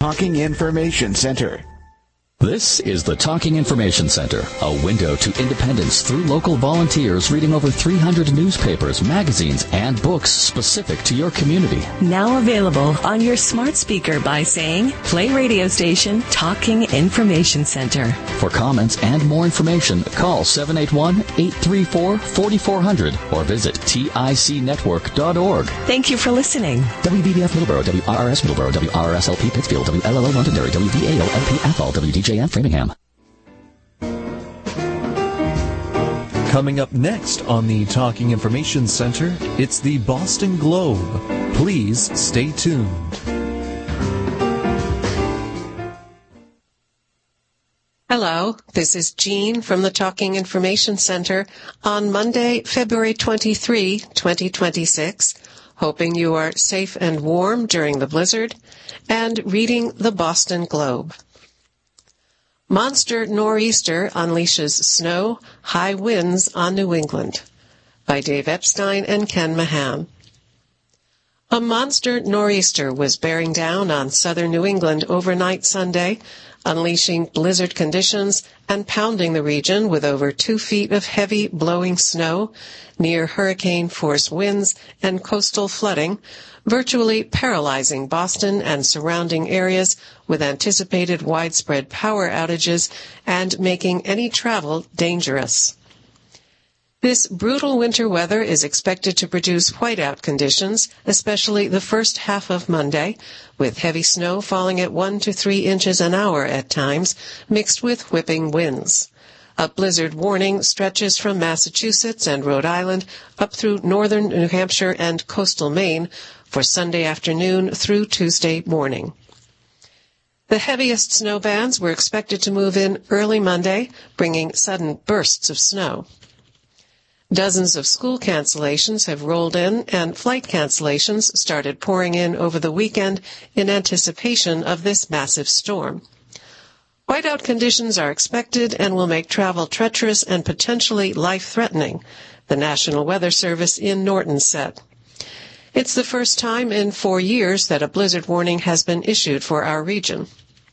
Talking Information Center. This is the Talking Information Center, a window to independence through local volunteers reading over 300 newspapers, magazines, and books specific to your community. Now available on your smart speaker by saying, play radio station Talking Information Center. For comments and more information, call 781-834-4400 or visit ticnetwork.org. Thank you for listening. WBBF Middleborough, WRRS Middleborough, WRSLP Pittsfield, WLLO Londonderry, WDAO LP Athol, WDJM Framingham. Coming up next on the Talking Information Center, it's the Boston Globe. Please stay tuned. Hello, this is Jean from the Talking Information Center on Monday, February 23, 2026, hoping you are safe and warm during the blizzard, and reading the Boston Globe. Monster Nor'easter unleashes snow, high winds on New England, by Dave Epstein and Ken Mahan. A monster nor'easter was bearing down on southern New England overnight Sunday, unleashing blizzard conditions and pounding the region with over 2 feet of heavy blowing snow, near hurricane-force winds and coastal flooding, virtually paralyzing Boston and surrounding areas with anticipated widespread power outages and making any travel dangerous. This brutal winter weather is expected to produce whiteout conditions, especially the first half of Monday, with heavy snow falling at 1 to 3 inches an hour at times, mixed with whipping winds. A blizzard warning stretches from Massachusetts and Rhode Island up through northern New Hampshire and coastal Maine for Sunday afternoon through Tuesday morning. The heaviest snow bands were expected to move in early Monday, bringing sudden bursts of snow. Dozens of school cancellations have rolled in, and flight cancellations started pouring in over the weekend in anticipation of this massive storm. Whiteout conditions are expected and will make travel treacherous and potentially life-threatening, the National Weather Service in Norton said. It's the first time in 4 years that a blizzard warning has been issued for our region.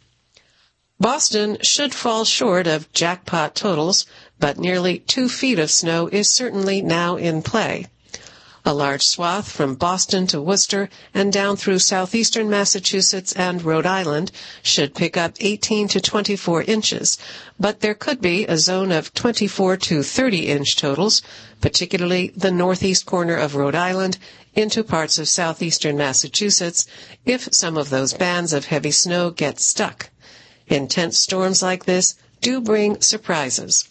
Boston should fall short of jackpot totals, but nearly 2 feet of snow is certainly now in play. A large swath from Boston to Worcester and down through southeastern Massachusetts and Rhode Island should pick up 18 to 24 inches, but there could be a zone of 24 to 30-inch totals, particularly the northeast corner of Rhode Island into parts of southeastern Massachusetts, if some of those bands of heavy snow get stuck. Intense storms like this do bring surprises.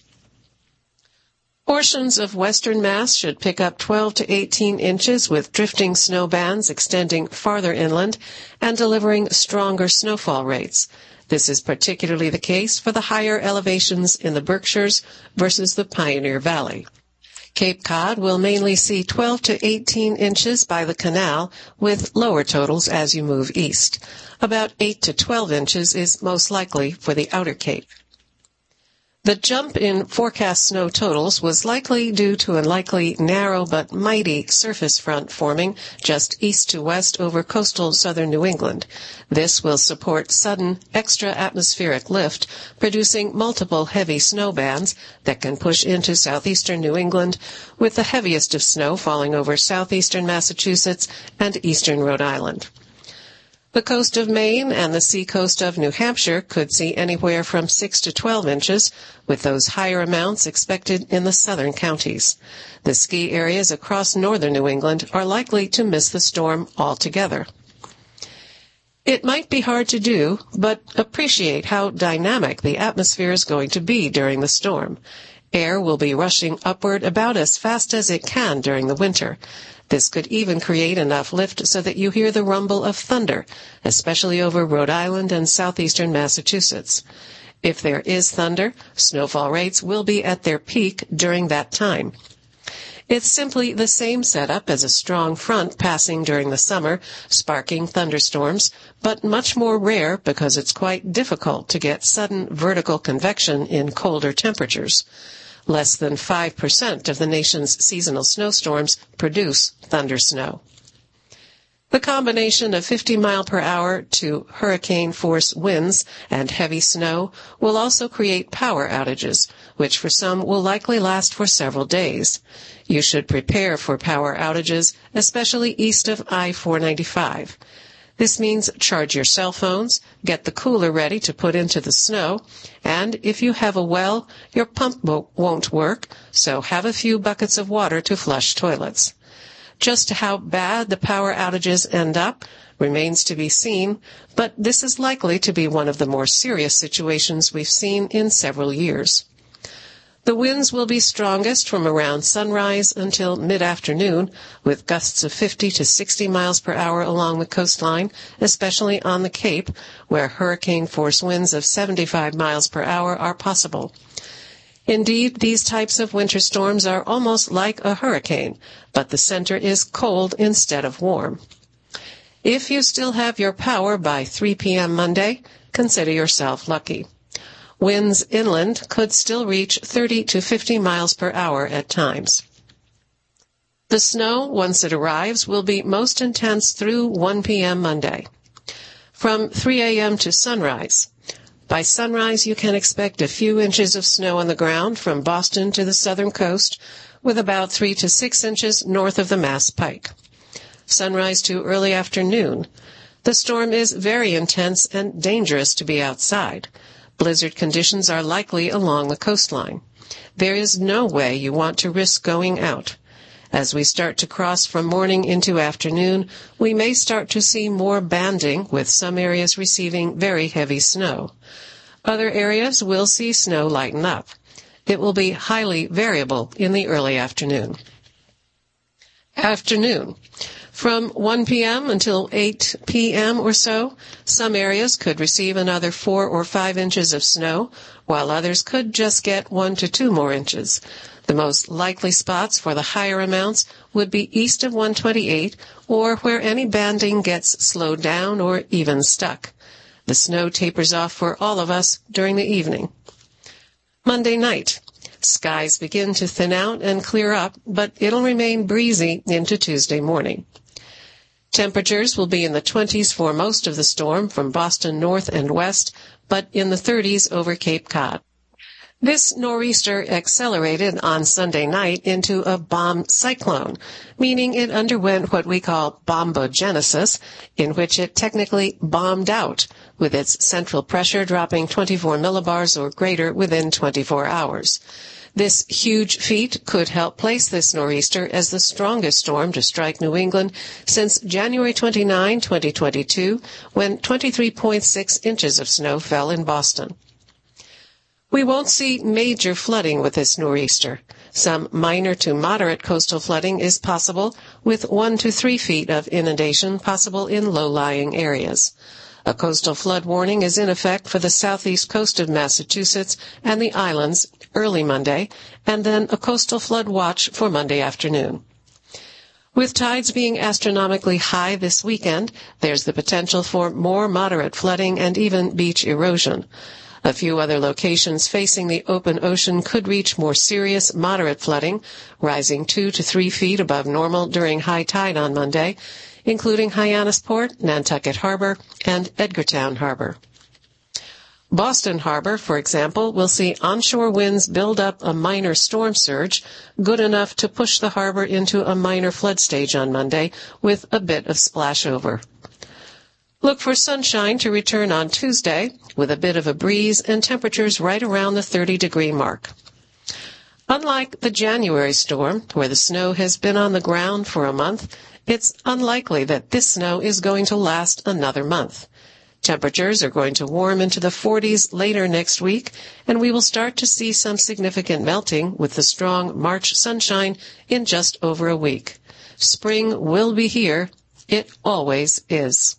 Portions of western Mass should pick up 12 to 18 inches with drifting snow bands extending farther inland and delivering stronger snowfall rates. This is particularly the case for the higher elevations in the Berkshires versus the Pioneer Valley. Cape Cod will mainly see 12 to 18 inches by the canal, with lower totals as you move east. About 8 to 12 inches is most likely for the Outer Cape. The jump in forecast snow totals was likely due to a likely narrow but mighty surface front forming just east to west over coastal southern New England. This will support sudden extra atmospheric lift, producing multiple heavy snow bands that can push into southeastern New England, with the heaviest of snow falling over southeastern Massachusetts and eastern Rhode Island. The coast of Maine and the seacoast of New Hampshire could see anywhere from 6 to 12 inches, with those higher amounts expected in the southern counties. The ski areas across northern New England are likely to miss the storm altogether. It might be hard to do, but appreciate how dynamic the atmosphere is going to be during the storm. Air will be rushing upward about as fast as it can during the winter. This could even create enough lift so that you hear the rumble of thunder, especially over Rhode Island and southeastern Massachusetts. If there is thunder, snowfall rates will be at their peak during that time. It's simply the same setup as a strong front passing during the summer, sparking thunderstorms, but much more rare because it's quite difficult to get sudden vertical convection in colder temperatures. Less than 5% of the nation's seasonal snowstorms produce thundersnow. The combination of 50-mile-per-hour to hurricane-force winds and heavy snow will also create power outages, which for some will likely last for several days. You should prepare for power outages, especially east of I-495. This means charge your cell phones, get the cooler ready to put into the snow, and if you have a well, your pump won't work, so have a few buckets of water to flush toilets. Just how bad the power outages end up remains to be seen, but this is likely to be one of the more serious situations we've seen in several years. The winds will be strongest from around sunrise until mid-afternoon, with gusts of 50 to 60 miles per hour along the coastline, especially on the Cape, where hurricane-force winds of 75 miles per hour are possible. Indeed, these types of winter storms are almost like a hurricane, but the center is cold instead of warm. If you still have your power by 3 p.m. Monday, consider yourself lucky. Winds inland could still reach 30 to 50 miles per hour at times. The snow, once it arrives, will be most intense through 1 p.m. Monday. From 3 a.m. to sunrise. By sunrise, you can expect a few inches of snow on the ground from Boston to the southern coast, with about 3 to 6 inches north of the Mass Pike. Sunrise to early afternoon. The storm is very intense and dangerous to be outside. Blizzard conditions are likely along the coastline. There is no way you want to risk going out. As we start to cross from morning into afternoon, we may start to see more banding, with some areas receiving very heavy snow. Other areas will see snow lighten up. It will be highly variable in the early afternoon. Afternoon. From 1 p.m. until 8 p.m. or so, some areas could receive another 4 or 5 inches of snow, while others could just get 1 to 2 more inches. The most likely spots for the higher amounts would be east of 128, or where any banding gets slowed down or even stuck. The snow tapers off for all of us during the evening. Monday night. Skies begin to thin out and clear up, but it'll remain breezy into Tuesday morning. Temperatures will be in the 20s for most of the storm from Boston north and west, but in the 30s over Cape Cod. This nor'easter accelerated on Sunday night into a bomb cyclone, meaning it underwent what we call bombogenesis, in which it technically bombed out, with its central pressure dropping 24 millibars or greater within 24 hours. This huge feat could help place this nor'easter as the strongest storm to strike New England since January 29, 2022, when 23.6 inches of snow fell in Boston. We won't see major flooding with this nor'easter. Some minor to moderate coastal flooding is possible, with 1 to 3 feet of inundation possible in low-lying areas. A coastal flood warning is in effect for the southeast coast of Massachusetts and the islands early Monday, and then a coastal flood watch for Monday afternoon. With tides being astronomically high this weekend, there's the potential for more moderate flooding and even beach erosion. A few other locations facing the open ocean could reach more serious moderate flooding, rising 2 to 3 feet above normal during high tide on Monday, including Hyannisport, Nantucket Harbor, and Edgartown Harbor. Boston Harbor, for example, will see onshore winds build up a minor storm surge, good enough to push the harbor into a minor flood stage on Monday, with a bit of splashover. Look for sunshine to return on Tuesday, with a bit of a breeze and temperatures right around the 30-degree mark. Unlike the January storm, where the snow has been on the ground for a month, it's unlikely that this snow is going to last another month. Temperatures are going to warm into the 40s later next week, and we will start to see some significant melting with the strong March sunshine in just over a week. Spring will be here. It always is.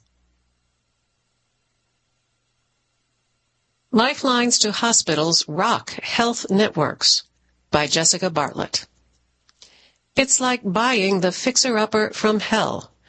Lifelines to Hospitals Rock Health Networks by Jessica Bartlett. It's like buying the fixer-upper from hell.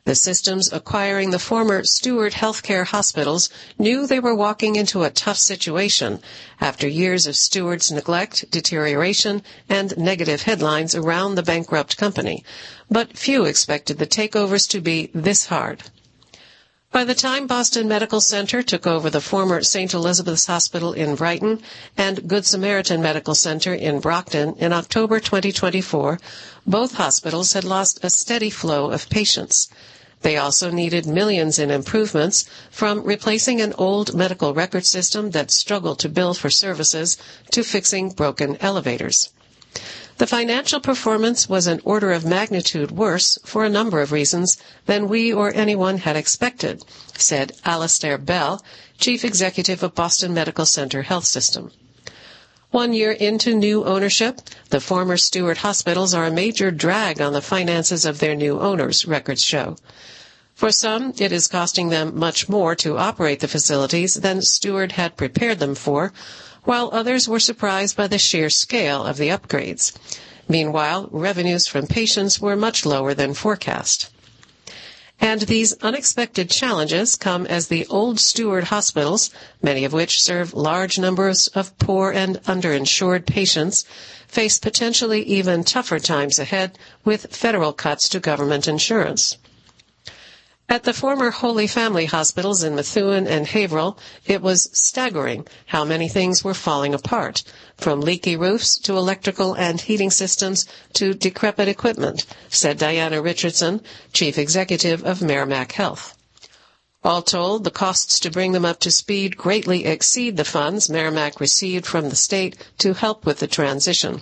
The systems acquiring the former Steward Healthcare hospitals knew they were walking into a tough situation after years of Steward's neglect, deterioration, and negative headlines around the bankrupt company, but few expected the takeovers to be this hard. By the time Boston Medical Center took over the former St. Elizabeth's Hospital in Brighton and Good Samaritan Medical Center in Brockton in October 2024, both hospitals had lost a steady flow of patients. They also needed millions in improvements, from replacing an old medical record system that struggled to bill for services to fixing broken elevators. The financial performance was an order of magnitude worse for a number of reasons than we or anyone had expected, said Alastair Bell, Chief Executive of Boston Medical Center Health System. 1 year into new ownership, the former Steward hospitals are a major drag on the finances of their new owners, records show. For some, it is costing them much more to operate the facilities than Steward had prepared them for, while others were surprised by the sheer scale of the upgrades. Meanwhile, revenues from patients were much lower than forecast. And these unexpected challenges come as the old Steward hospitals, many of which serve large numbers of poor and underinsured patients, face potentially even tougher times ahead with federal cuts to government insurance. At the former Holy Family hospitals in Methuen and Haverhill, it was staggering how many things were falling apart, from leaky roofs to electrical and heating systems to decrepit equipment, said Diana Richardson, Chief Executive of Merrimack Health. All told, the costs to bring them up to speed greatly exceed the funds Merrimack received from the state to help with the transition.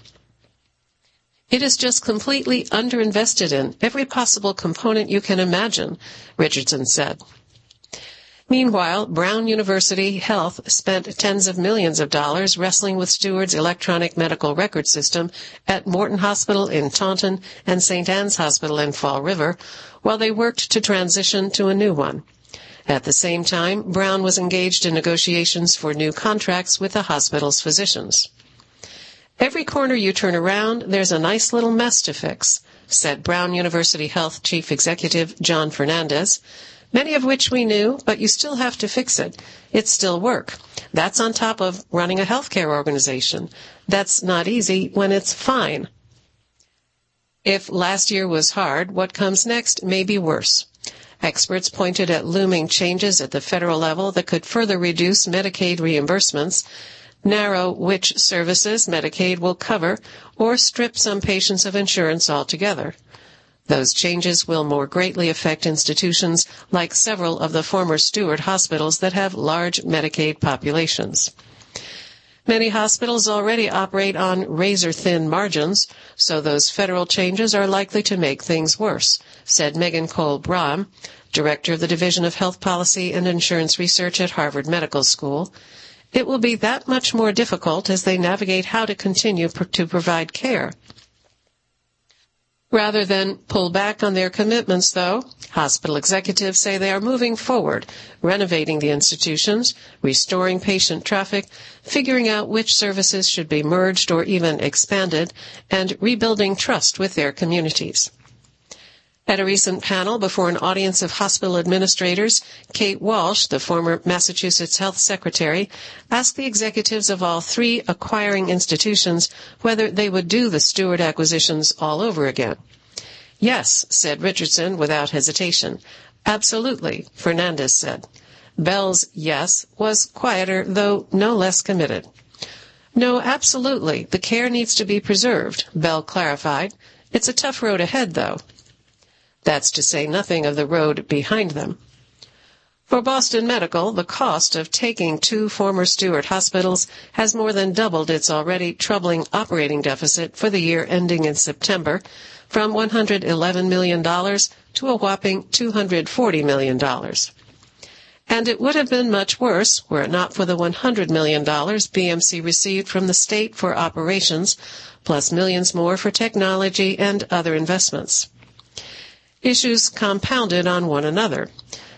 It is just completely underinvested in every possible component you can imagine, Richardson said. Meanwhile, Brown University Health spent tens of millions of dollars wrestling with Steward's electronic medical record system at Morton Hospital in Taunton and St. Anne's Hospital in Fall River, while they worked to transition to a new one. At the same time, Brown was engaged in negotiations for new contracts with the hospital's physicians. Every corner you turn around, there's a nice little mess to fix, said Brown University Health Chief Executive John Fernandez, many of which we knew, but you still have to fix it. It's still work. That's on top of running a healthcare organization. That's not easy when it's fine. If last year was hard, what comes next may be worse. Experts pointed at looming changes at the federal level that could further reduce Medicaid reimbursements, narrow which services Medicaid will cover, or strip some patients of insurance altogether. Those changes will more greatly affect institutions like several of the former Steward hospitals that have large Medicaid populations. Many hospitals already operate on razor-thin margins, so those federal changes are likely to make things worse, said Megan Cole-Brahm, Director of the Division of Health Policy and Insurance Research at Harvard Medical School. It will be that much more difficult as they navigate how to continue to provide care. Rather than pull back on their commitments, though, hospital executives say they are moving forward, renovating the institutions, restoring patient traffic, figuring out which services should be merged or even expanded, and rebuilding trust with their communities. At a recent panel before an audience of hospital administrators, Kate Walsh, the former Massachusetts Health Secretary, asked the executives of all three acquiring institutions whether they would do the Steward acquisitions all over again. Yes, said Richardson without hesitation. Absolutely, Fernandez said. Bell's yes was quieter, though no less committed. No, absolutely. The care needs to be preserved, Bell clarified. It's a tough road ahead, though. That's to say nothing of the road behind them. For Boston Medical, the cost of taking two former Steward hospitals has more than doubled its already troubling operating deficit for the year ending in September, from $111 million to a whopping $240 million. And it would have been much worse were it not for the $100 million BMC received from the state for operations, plus millions more for technology and other investments. Issues compounded on one another.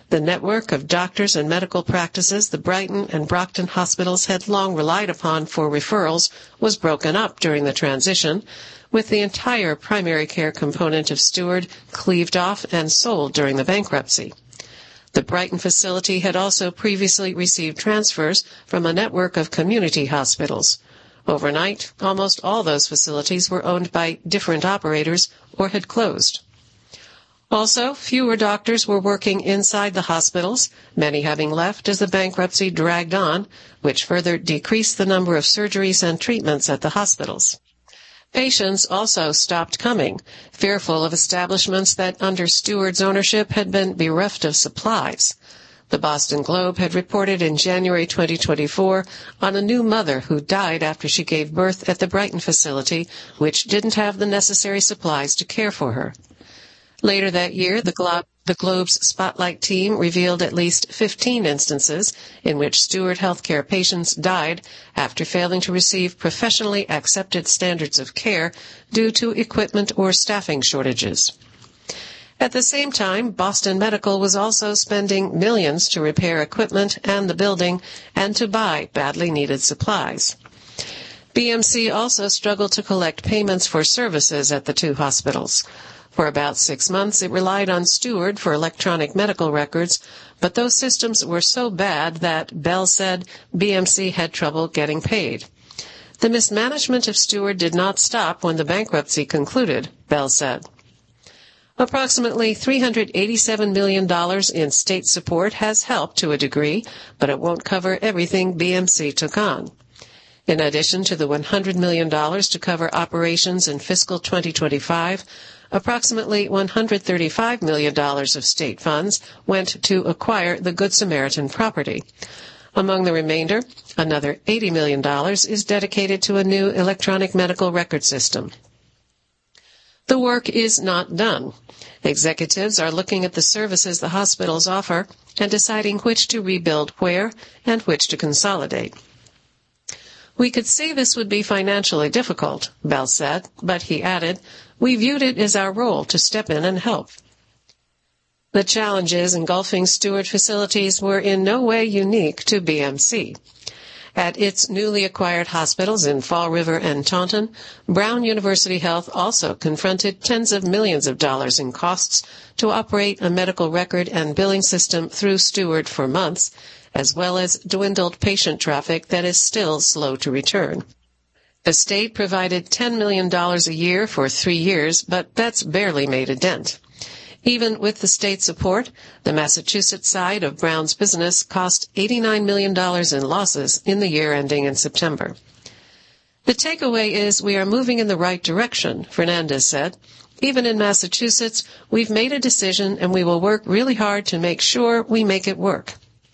The network of doctors and medical practices the Brighton and Brockton hospitals had long relied upon for referrals was broken up during the transition, with the entire primary care component of Steward cleaved off and sold during the bankruptcy. The Brighton facility had also previously received transfers from a network of community hospitals. Overnight, almost all those facilities were owned by different operators or had closed. Also, fewer doctors were working inside the hospitals, many having left as the bankruptcy dragged on, which further decreased the number of surgeries and treatments at the hospitals. Patients also stopped coming, fearful of establishments that under Steward's ownership had been bereft of supplies. The Boston Globe had reported in January 2024 on a new mother who died after she gave birth at the Brighton facility, which didn't have the necessary supplies to care for her. Later that year, the Globe's Spotlight team revealed at least 15 instances in which Steward Healthcare patients died after failing to receive professionally accepted standards of care due to equipment or staffing shortages. At the same time, Boston Medical was also spending millions to repair equipment and the building and to buy badly needed supplies. BMC also struggled to collect payments for services at the two hospitals. For about 6 months, it relied on Steward for electronic medical records, but those systems were so bad that, Bell said, BMC had trouble getting paid. The mismanagement of Steward did not stop when the bankruptcy concluded, Bell said. Approximately $387 million in state support has helped to a degree, but it won't cover everything BMC took on. In addition to the $100 million to cover operations in fiscal 2025, approximately $135 million of state funds went to acquire the Good Samaritan property. Among the remainder, another $80 million is dedicated to a new electronic medical record system. The work is not done. Executives are looking at the services the hospitals offer and deciding which to rebuild where and which to consolidate. We could see this would be financially difficult, Bell said, but he added, we viewed it as our role to step in and help. The challenges engulfing Steward facilities were in no way unique to BMC. At its newly acquired hospitals in Fall River and Taunton, Brown University Health also confronted tens of millions of dollars in costs to operate a medical record and billing system through Steward for months, as well as dwindled patient traffic that is still slow to return. The state provided $10 million a year for 3 years, but that's barely made a dent. Even with the state support, the Massachusetts side of Brown's business cost $89 million in losses in the year ending in September. The takeaway is we are moving in the right direction, Fernandez said. Even in Massachusetts, we've made a decision and we will work really hard to make sure we make it work.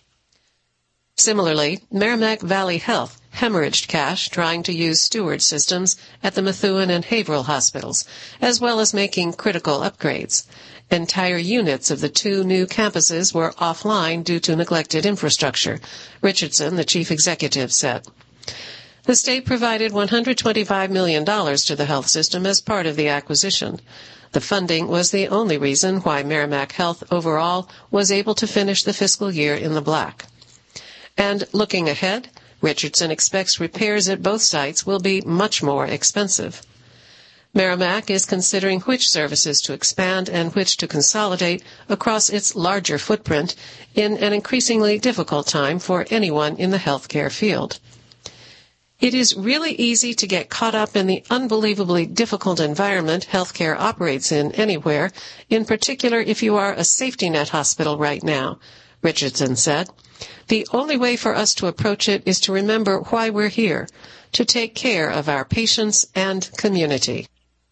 Similarly, Merrimack Valley Health hemorrhaged cash trying to use Steward systems at the Methuen and Haverhill hospitals, as well as making critical upgrades. Entire units of the 2 new campuses were offline due to neglected infrastructure, Richardson, the chief executive, said. The state provided $125 million to the health system as part of the acquisition. The funding was the only reason why Merrimack Health overall was able to finish the fiscal year in the black. And looking ahead, Richardson expects repairs at both sites will be much more expensive. Merrimack is considering which services to expand and which to consolidate across its larger footprint in an increasingly difficult time for anyone in the healthcare field. It is really easy to get caught up in the unbelievably difficult environment healthcare operates in anywhere, in particular if you are a safety net hospital right now, Richardson said. The only way for us to approach it is to remember why we're here, to take care of our patients and community.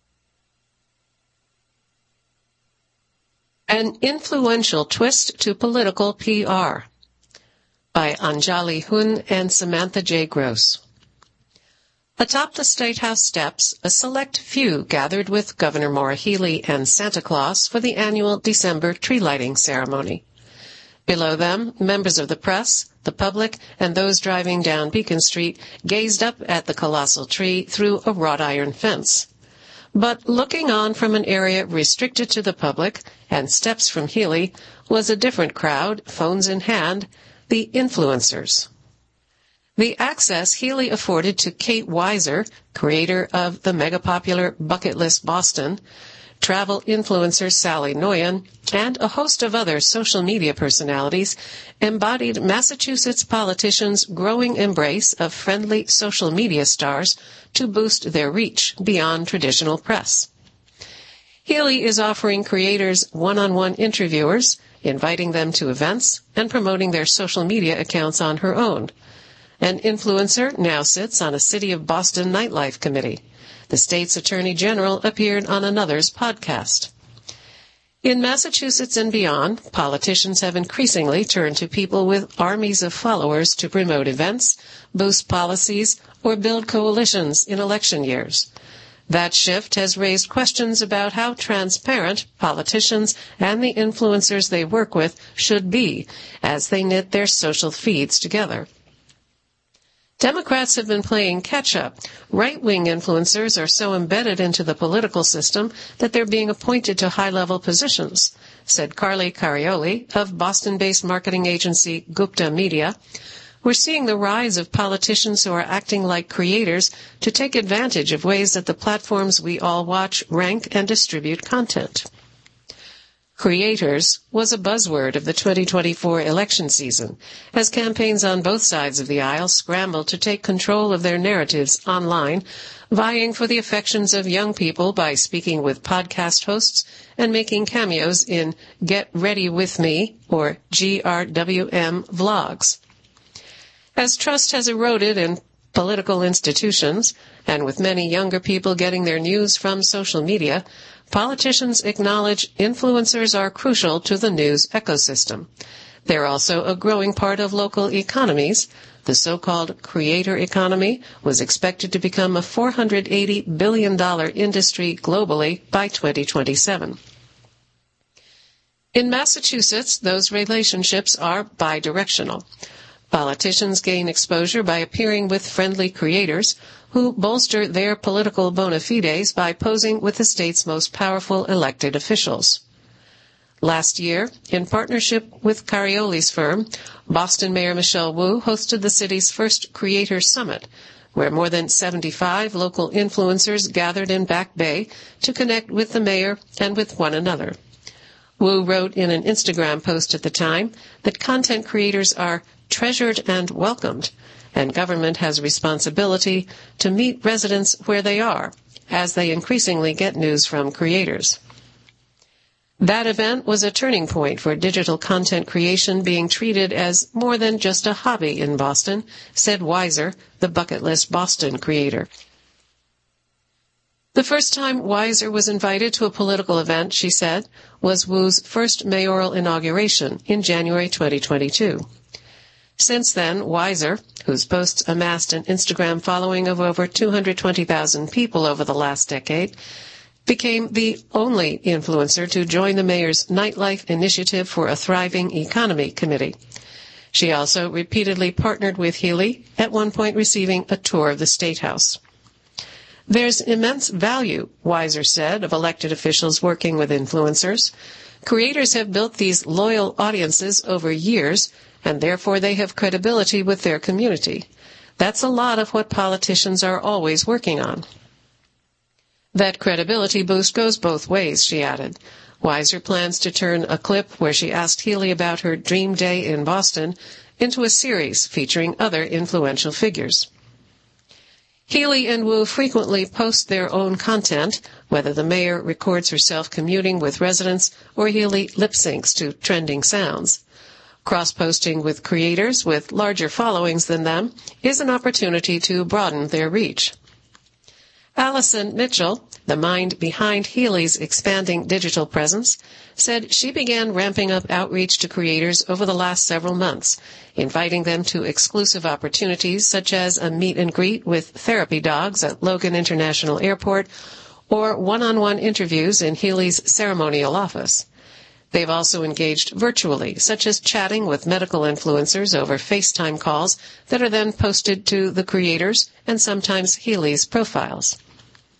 An influential twist to political PR by Anjali Hun and Samantha J. Gross. Atop the State House steps, a select few gathered with Governor Maura Healey and Santa Claus for the annual December tree lighting ceremony. Below them, members of the press, the public, and those driving down Beacon Street gazed up at the colossal tree through a wrought iron fence. But looking on from an area restricted to the public and steps from Healy was a different crowd, phones in hand, the influencers. The access Healy afforded to Kate Weiser, creator of the mega-popular Bucket List Boston, travel influencer Sally Noyen, and a host of other social media personalities embodied Massachusetts politicians' growing embrace of friendly social media stars to boost their reach beyond traditional press. Healy is offering creators one-on-one interviewers, inviting them to events, and promoting their social media accounts on her own. An influencer now sits on a City of Boston nightlife committee. The state's attorney general appeared on another's podcast. In Massachusetts and beyond, politicians have increasingly turned to people with armies of followers to promote events, boost policies, or build coalitions in election years. That shift has raised questions about how transparent politicians and the influencers they work with should be as they knit their social feeds together. Democrats have been playing catch-up. Right-wing influencers are so embedded into the political system that they're being appointed to high-level positions, said Carly Carioli of Boston-based marketing agency Gupta Media. We're seeing the rise of politicians who are acting like creators to take advantage of ways that the platforms we all watch rank and distribute content. Creators was a buzzword of the 2024 election season, as campaigns on both sides of the aisle scrambled to take control of their narratives online, vying for the affections of young people by speaking with podcast hosts and making cameos in Get Ready With Me, or GRWM, vlogs. As trust has eroded in political institutions, and with many younger people getting their news from social media, politicians acknowledge influencers are crucial to the news ecosystem. They're also a growing part of local economies. The so-called creator economy was expected to become a $480 billion industry globally by 2027. In Massachusetts, those relationships are bidirectional. Politicians gain exposure by appearing with friendly creators who bolster their political bona fides by posing with the state's most powerful elected officials. Last year, in partnership with Carioli's firm, Boston Mayor Michelle Wu hosted the city's first Creator Summit, where more than 75 local influencers gathered in Back Bay to connect with the mayor and with one another. Wu wrote in an Instagram post at the time that content creators are treasured and welcomed, and government has a responsibility to meet residents where they are, as they increasingly get news from creators. That event was a turning point for digital content creation being treated as more than just a hobby in Boston, said Weiser, the Bucket List Boston creator. The first time Weiser was invited to a political event, she said, was Wu's first mayoral inauguration in January 2022. Since then, Weiser, whose posts amassed an Instagram following of over 220,000 people over the last decade, became the only influencer to join the mayor's Nightlife Initiative for a Thriving Economy committee. She also repeatedly partnered with Healy, at one point receiving a tour of the State House. There's immense value, Weiser said, of elected officials working with influencers. Creators have built these loyal audiences over years, and therefore they have credibility with their community. That's a lot of what politicians are always working on. That credibility boost goes both ways, she added. Weiser plans to turn a clip where she asked Healy about her dream day in Boston into a series featuring other influential figures. Healy and Wu frequently post their own content, whether the mayor records herself commuting with residents or Healy lip-syncs to trending sounds. Cross-posting with creators with larger followings than them is an opportunity to broaden their reach. Allison Mitchell, the mind behind Healy's expanding digital presence, said she began ramping up outreach to creators over the last several months, inviting them to exclusive opportunities such as a meet and greet with therapy dogs at Logan International Airport or one-on-one interviews in Healy's ceremonial office. They've also engaged virtually, such as chatting with medical influencers over FaceTime calls that are then posted to the creators and sometimes Healy's profiles.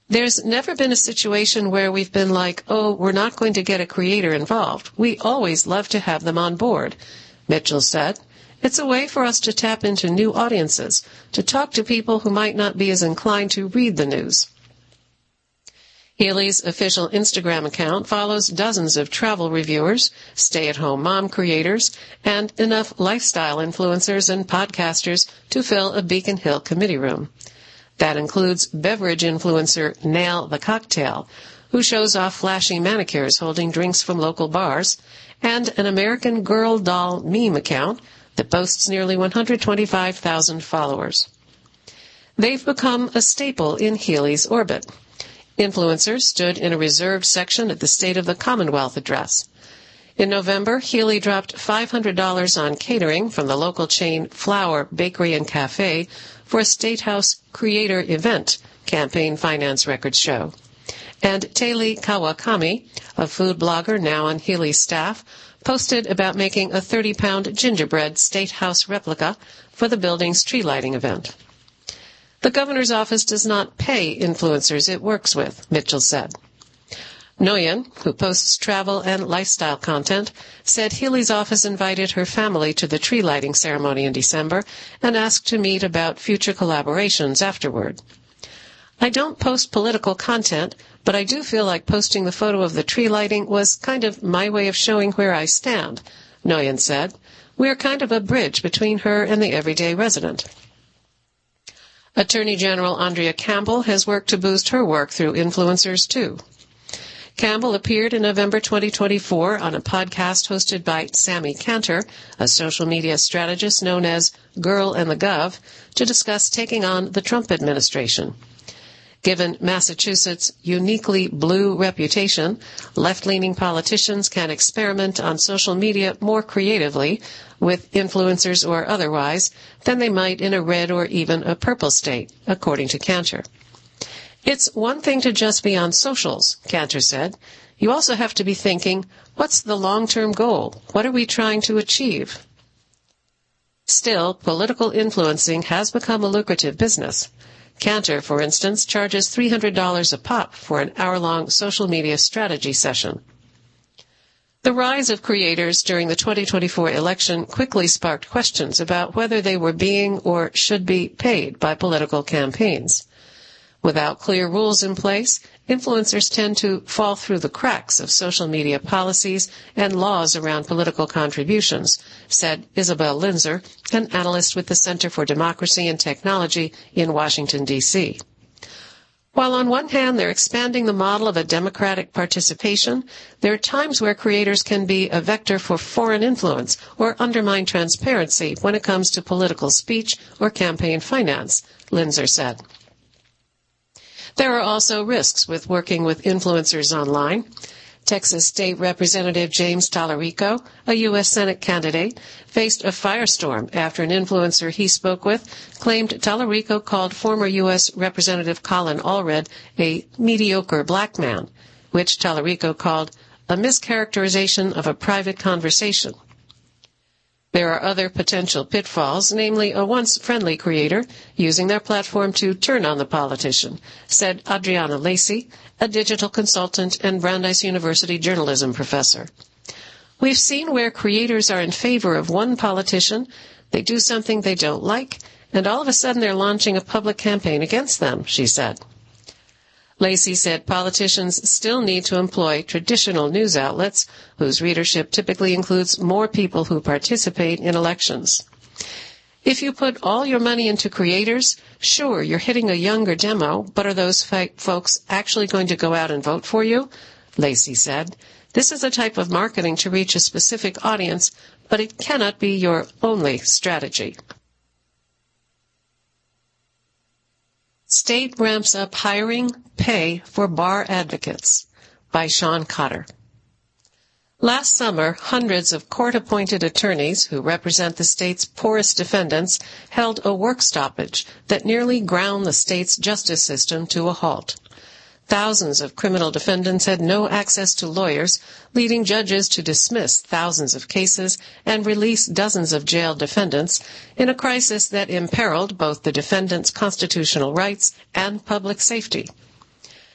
There's never been a situation where we've been like, oh, we're not going to get a creator involved. We always love to have them on board, Mitchell said. It's a way for us to tap into new audiences, to talk to people who might not be as inclined to read the news. Healy's official Instagram account follows dozens of travel reviewers, stay-at-home mom creators, and enough lifestyle influencers and podcasters to fill a Beacon Hill committee room. That includes beverage influencer Nail the Cocktail, who shows off flashy manicures holding drinks from local bars, and an American Girl doll meme account that boasts nearly 125,000 followers. They've become a staple in Healy's orbit. Influencers stood in a reserved section at the State of the Commonwealth address. In November, Healy dropped $500 on catering from the local chain Flower Bakery and Cafe for a State House Creator event, campaign finance records show. And Taili Kawakami, a food blogger now on Healy's staff, posted about making a 30-pound gingerbread State House replica for the building's tree lighting event. The governor's office does not pay influencers it works with, Mitchell said. Nguyen, who posts travel and lifestyle content, said Healy's office invited her family to the tree lighting ceremony in December and asked to meet about future collaborations afterward. I don't post political content, but I do feel like posting the photo of the tree lighting was kind of my way of showing where I stand, Nguyen said. We're kind of a bridge between her and the everyday resident. Attorney General Andrea Campbell has worked to boost her work through influencers, too. Campbell appeared in November 2024 on a podcast hosted by Sammy Cantor, a social media strategist known as Girl and the Gov, to discuss taking on the Trump administration. Given Massachusetts' uniquely blue reputation, left-leaning politicians can experiment on social media more creatively, with influencers or otherwise, than they might in a red or even a purple state, according to Cantor. It's one thing to just be on socials, Cantor said. You also have to be thinking, what's the long-term goal? What are we trying to achieve? Still, political influencing has become a lucrative business. Cantor, for instance, charges $300 a pop for an hour-long social media strategy session. The rise of creators during the 2024 election quickly sparked questions about whether they were being or should be paid by political campaigns. Without clear rules in place, influencers tend to fall through the cracks of social media policies and laws around political contributions, said Isabel Linzer, an analyst with the Center for Democracy and Technology in Washington, D.C. While on one hand they're expanding the model of a democratic participation, there are times where creators can be a vector for foreign influence or undermine transparency when it comes to political speech or campaign finance, Linzer said. There are also risks with working with influencers online. Texas State Representative James Tallarico, a U.S. Senate candidate, faced a firestorm after an influencer he spoke with claimed Tallarico called former U.S. Representative Colin Allred a mediocre black man, which Tallarico called a mischaracterization of a private conversation. There are other potential pitfalls, namely a once friendly creator using their platform to turn on the politician, said Adriana Lacey, a digital consultant and Brandeis University journalism professor. We've seen where creators are in favor of one politician, they do something they don't like, and all of a sudden they're launching a public campaign against them, she said. Lacey said politicians still need to employ traditional news outlets, whose readership typically includes more people who participate in elections. If you put all your money into creators, sure, you're hitting a younger demo, but are those folks actually going to go out and vote for you? Lacey said. This is a type of marketing to reach a specific audience, but it cannot be your only strategy. State ramps up hiring, pay for bar advocates, by Sean Cotter. Last summer, hundreds of court-appointed attorneys who represent the state's poorest defendants held a work stoppage that nearly ground the state's justice system to a halt. Thousands of criminal defendants had no access to lawyers, leading judges to dismiss thousands of cases and release dozens of jailed defendants in a crisis that imperiled both the defendants' constitutional rights and public safety.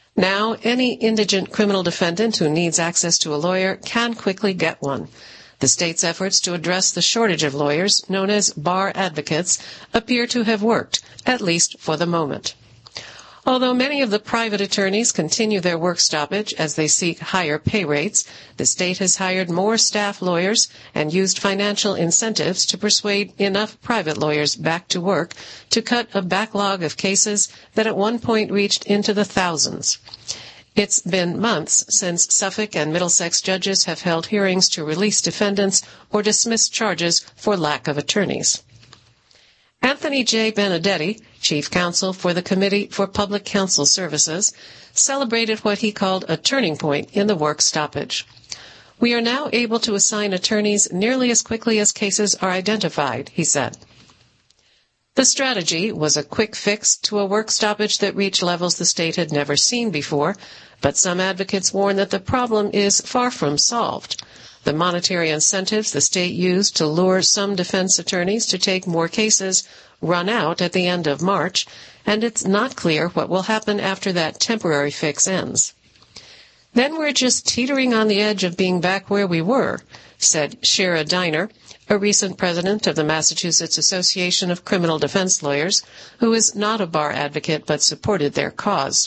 Now, any indigent criminal defendant who needs access to a lawyer can quickly get one. The state's efforts to address the shortage of lawyers, known as bar advocates, appear to have worked, at least for the moment. Although many of the private attorneys continue their work stoppage as they seek higher pay rates, the state has hired more staff lawyers and used financial incentives to persuade enough private lawyers back to work to cut a backlog of cases that at one point reached into the thousands. It's been months since Suffolk and Middlesex judges have held hearings to release defendants or dismiss charges for lack of attorneys. Anthony J. Benedetti, chief counsel for the Committee for Public Counsel Services, celebrated what he called a turning point in the work stoppage. "We are now able to assign attorneys nearly as quickly as cases are identified," he said. The strategy was a quick fix to a work stoppage that reached levels the state had never seen before, but some advocates warn that the problem is far from solved. The monetary incentives the state used to lure some defense attorneys to take more cases run out at the end of March, and it's not clear what will happen after that temporary fix ends. "Then we're just teetering on the edge of being back where we were," said Shira Diner, a recent president of the Massachusetts Association of Criminal Defense Lawyers, who is not a bar advocate but supported their cause.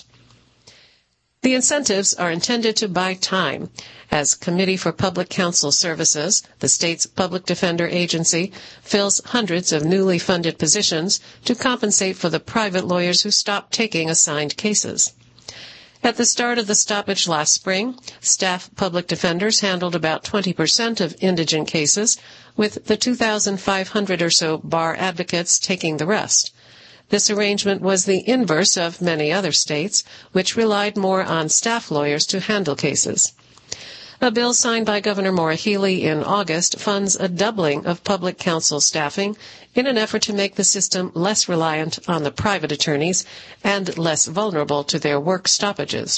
The incentives are intended to buy time, as Committee for Public Counsel Services, the state's public defender agency, fills hundreds of newly funded positions to compensate for the private lawyers who stopped taking assigned cases. At the start of the stoppage last spring, staff public defenders handled about 20% of indigent cases, with the 2,500 or so bar advocates taking the rest. This arrangement was the inverse of many other states, which relied more on staff lawyers to handle cases. A bill signed by Governor Maura Healey in August funds a doubling of public counsel staffing in an effort to make the system less reliant on the private attorneys and less vulnerable to their work stoppages.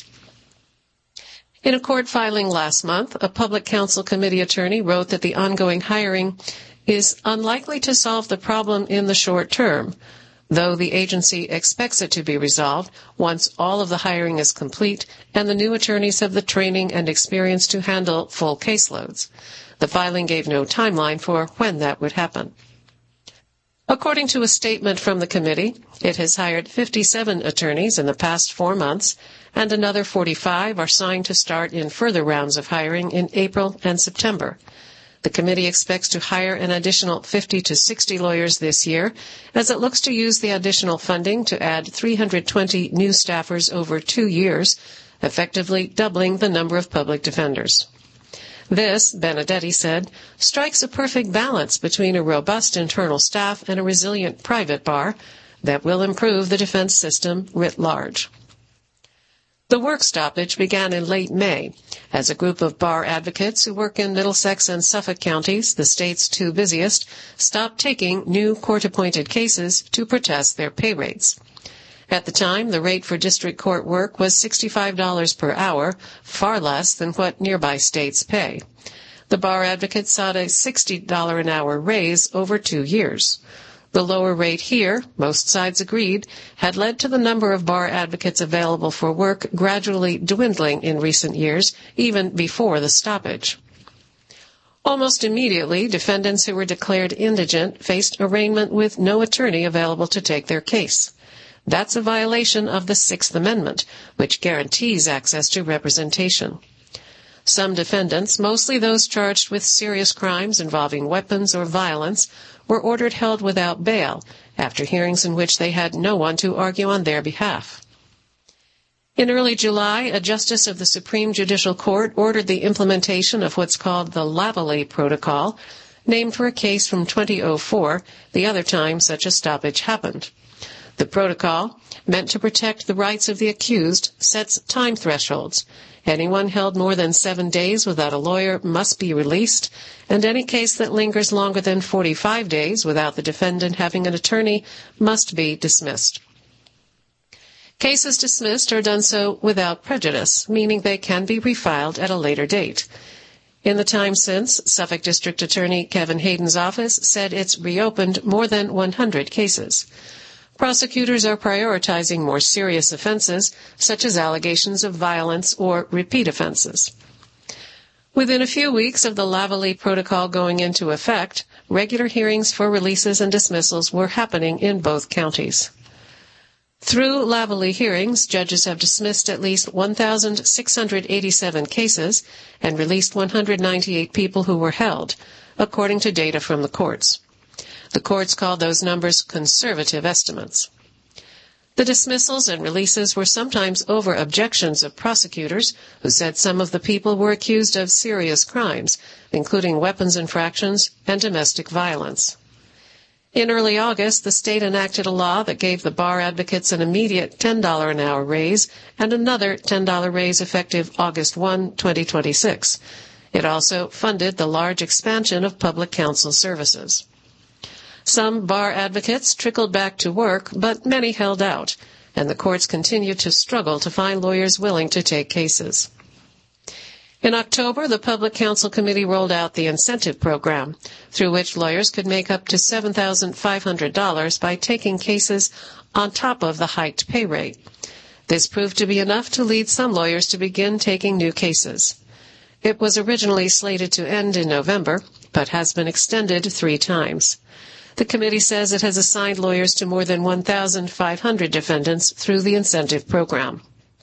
In a court filing last month, a public counsel committee attorney wrote that the ongoing hiring is unlikely to solve the problem in the short term, though the agency expects it to be resolved once all of the hiring is complete and the new attorneys have the training and experience to handle full caseloads. The filing gave no timeline for when that would happen. According to a statement from the committee, it has hired 57 attorneys in the past 4 months, and another 45 are signed to start in further rounds of hiring in April and September. The committee expects to hire an additional 50 to 60 lawyers this year, as it looks to use the additional funding to add 320 new staffers over 2 years, effectively doubling the number of public defenders. This, Benedetti said, strikes a perfect balance between a robust internal staff and a resilient private bar that will improve the defense system writ large. The work stoppage began in late May, as a group of bar advocates who work in Middlesex and Suffolk counties, the state's 2 busiest, stopped taking new court-appointed cases to protest their pay rates. At the time, the rate for district court work was $65 per hour, far less than what nearby states pay. The bar advocates sought a $60 an hour raise over 2 years. The lower rate here, most sides agreed, had led to the number of bar advocates available for work gradually dwindling in recent years, even before the stoppage. Almost immediately, defendants who were declared indigent faced arraignment with no attorney available to take their case. That's a violation of the Sixth Amendment, which guarantees access to representation. Some defendants, mostly those charged with serious crimes involving weapons or violence, were ordered held without bail after hearings in which they had no one to argue on their behalf. In early July, a justice of the Supreme Judicial Court ordered the implementation of what's called the Lavallee Protocol, named for a case from 2004, the other time such a stoppage happened. The protocol, meant to protect the rights of the accused, sets time thresholds. Anyone held more than 7 days without a lawyer must be released, and any case that lingers longer than 45 days without the defendant having an attorney must be dismissed. Cases dismissed are done so without prejudice, meaning they can be refiled at a later date. In the time since, Suffolk District Attorney Kevin Hayden's office said it's reopened more than 100 cases. prosecutors are prioritizing more serious offenses, such as allegations of violence or repeat offenses. Within a few weeks of the Lavallee Protocol going into effect, regular hearings for releases and dismissals were happening in both counties. Through Lavallee hearings, judges have dismissed at least 1,687 cases and released 198 people who were held, according to data from the courts. The courts called those numbers conservative estimates. The dismissals and releases were sometimes over objections of prosecutors who said some of the people were accused of serious crimes, including weapons infractions and domestic violence. In early August, the state enacted a law that gave the bar advocates an immediate $10 an hour raise and another $10 raise effective August 1, 2026. It also funded the large expansion of public counsel services. Some bar advocates trickled back to work, but many held out, and the courts continued to struggle to find lawyers willing to take cases. In October, the Public Counsel Committee rolled out the incentive program, through which lawyers could make up to $7,500 by taking cases on top of the hiked pay rate. This proved to be enough to lead some lawyers to begin taking new cases. It was originally slated to end in November, but has been extended 3 times. The committee says it has assigned lawyers to more than 1,500 defendants through the incentive program.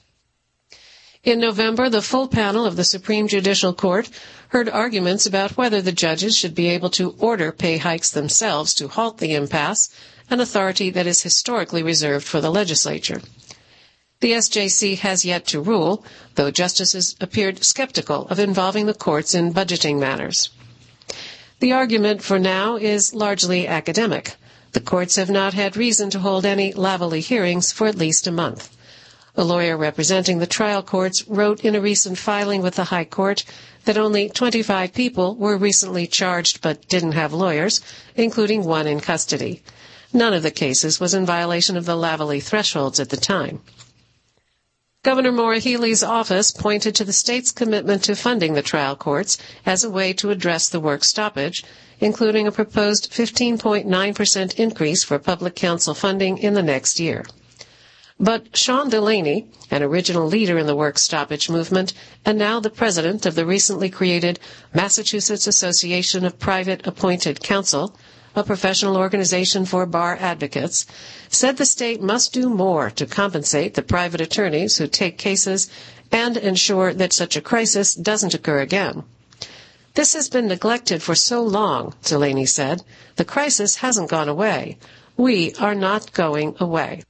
In November, the full panel of the Supreme Judicial Court heard arguments about whether the judges should be able to order pay hikes themselves to halt the impasse, an authority that is historically reserved for the legislature. The SJC has yet to rule, though justices appeared skeptical of involving the courts in budgeting matters. The argument for now is largely academic. The courts have not had reason to hold any Lavallee hearings for at least a month. A lawyer representing the trial courts wrote in a recent filing with the High Court that only 25 people were recently charged but didn't have lawyers, including 1 in custody. None of the cases was in violation of the Lavallee thresholds at the time. Governor Maura Healey's office pointed to the state's commitment to funding the trial courts as a way to address the work stoppage, including a proposed 15.9% increase for public counsel funding in the next year. But Sean Delaney, an original leader in the work stoppage movement and now the president of the recently created Massachusetts Association of Private Appointed Counsel, a professional organization for bar advocates, said the state must do more to compensate the private attorneys who take cases and ensure that such a crisis doesn't occur again. This has been neglected for so long, Delaney said. The crisis hasn't gone away. We are not going away.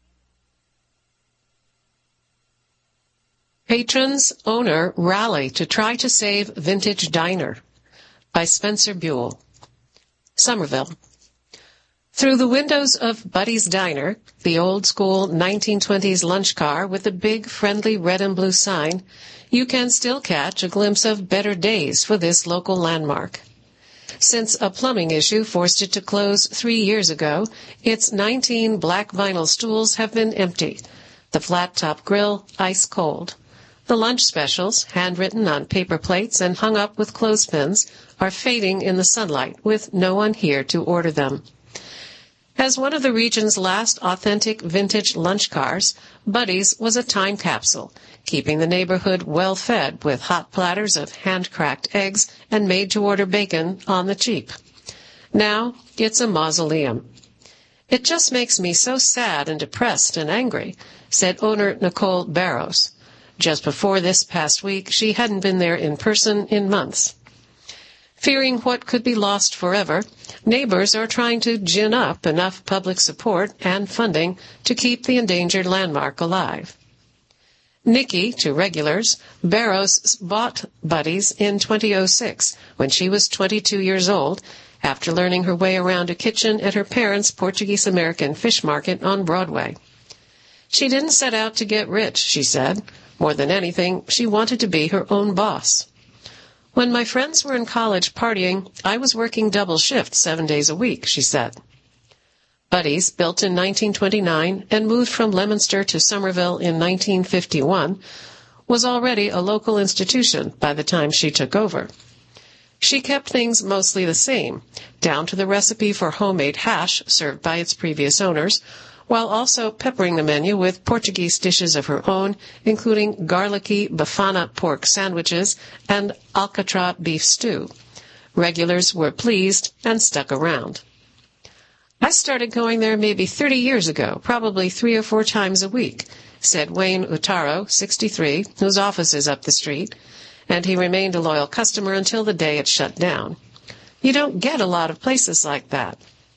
Patrons, owner, rally to try to save Vintage Diner by Spencer Buell. Somerville. Through the windows of Buddy's Diner, the old-school 1920s lunch car with the big, friendly red and blue sign, you can still catch a glimpse of better days for this local landmark. Since a plumbing issue forced it to close 3 years ago, its 19 black vinyl stools have been empty, the flat-top grill ice cold. The lunch specials, handwritten on paper plates and hung up with clothespins, are fading in the sunlight with no one here to order them. As one of the region's last authentic vintage lunch cars, Buddy's was a time capsule, keeping the neighborhood well fed with hot platters of hand-cracked eggs and made-to-order bacon on the cheap. Now it's a mausoleum. It just makes me so sad and depressed and angry, said owner Nicole Barros. Just before this past week, she hadn't been there in person in months. Fearing what could be lost forever, neighbors are trying to gin up enough public support and funding to keep the endangered landmark alive. Nikki, to regulars, Barros bought Buddy's in 2006 when she was 22 years old after learning her way around a kitchen at her parents' Portuguese-American fish market on Broadway. She didn't set out to get rich, she said. More than anything, she wanted to be her own boss. When my friends were in college partying, I was working double shifts 7 days a week, she said. Buddy's, built in 1929 and moved from Leominster to Somerville in 1951, was already a local institution by the time she took over. She kept things mostly the same, down to the recipe for homemade hash served by its previous owners, while also peppering the menu with Portuguese dishes of her own, including garlicky bafana pork sandwiches and alcatra beef stew. Regulars were pleased and stuck around. "I started going there maybe 30 years ago, probably 3 or 4 times a week," said Wayne Utaro, 63, whose office is up the street, and he remained a loyal customer until the day it shut down. "You don't get a lot of places like that."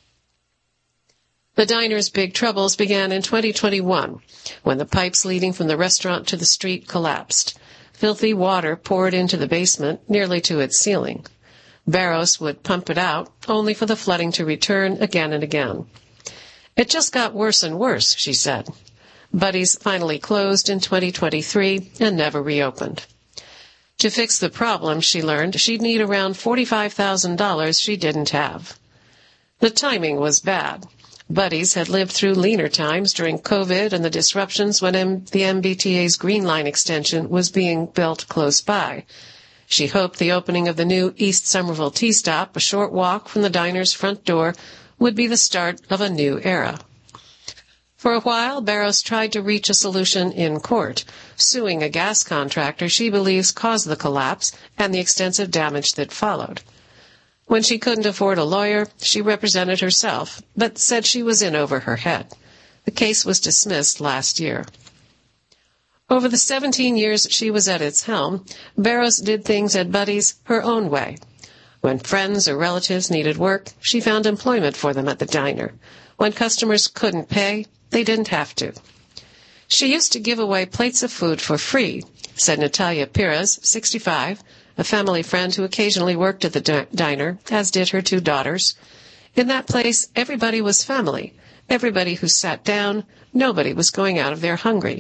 The diner's big troubles began in 2021, when the pipes leading from the restaurant to the street collapsed. Filthy water poured into the basement, nearly to its ceiling. Barrows would pump it out, only for the flooding to return again and again. "It just got worse and worse," she said. Buddy's finally closed in 2023 and never reopened. To fix the problem, she learned, she'd need around $45,000 she didn't have. The timing was bad. Buddy's had lived through leaner times during COVID and the disruptions when the MBTA's Green Line extension was being built close by. She hoped the opening of the new East Somerville Tea Stop, a short walk from the diner's front door, would be the start of a new era. For a while, Barrows tried to reach a solution in court, suing a gas contractor she believes caused the collapse and the extensive damage that followed. When she couldn't afford a lawyer, she represented herself, but said she was in over her head. The case was dismissed last year. Over the 17 years she was at its helm, Barrows did things at Buddy's her own way. When friends or relatives needed work, she found employment for them at the diner. When customers couldn't pay, they didn't have to. She used to give away plates of food for free, said Natalia Pires, 65, a family friend who occasionally worked at the diner, as did her 2 daughters. In that place, everybody was family. Everybody who sat down, nobody was going out of there hungry.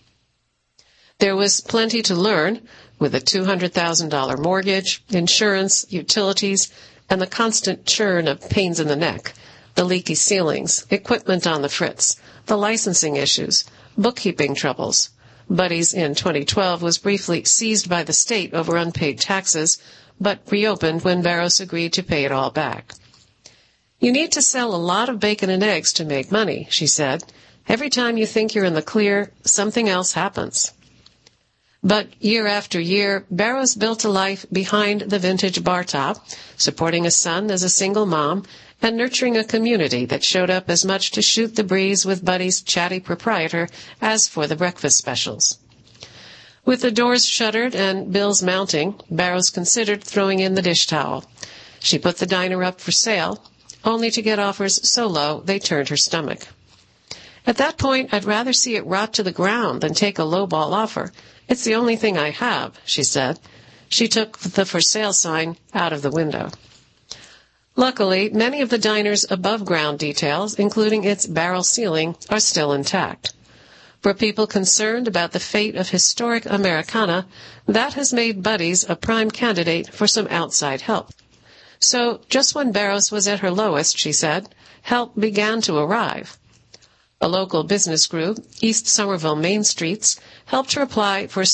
There was plenty to learn, with a $200,000 mortgage, insurance, utilities, and the constant churn of pains in the neck, the leaky ceilings, equipment on the fritz, the licensing issues, bookkeeping troubles. Buddy's in 2012 was briefly seized by the state over unpaid taxes, but reopened when Barrows agreed to pay it all back. "You need to sell a lot of bacon and eggs to make money," she said. "Every time you think you're in the clear, something else happens." But year after year, Barrows built a life behind the vintage bar top, supporting a son as a single mom and nurturing a community that showed up as much to shoot the breeze with Buddy's chatty proprietor as for the breakfast specials. With the doors shuttered and bills mounting, Barrows considered throwing in the dish towel. She put the diner up for sale, only to get offers so low they turned her stomach. "At that point, I'd rather see it rot to the ground than take a lowball offer. It's the only thing I have," she said. She took the for sale sign out of the window. Luckily, many of the diner's above-ground details, including its barrel ceiling, are still intact. For people concerned about the fate of historic Americana, that has made Buddy's a prime candidate for some outside help. So, just when Barrows was at her lowest, she said, help began to arrive. A local business group, East Somerville Main Streets, helped her apply for a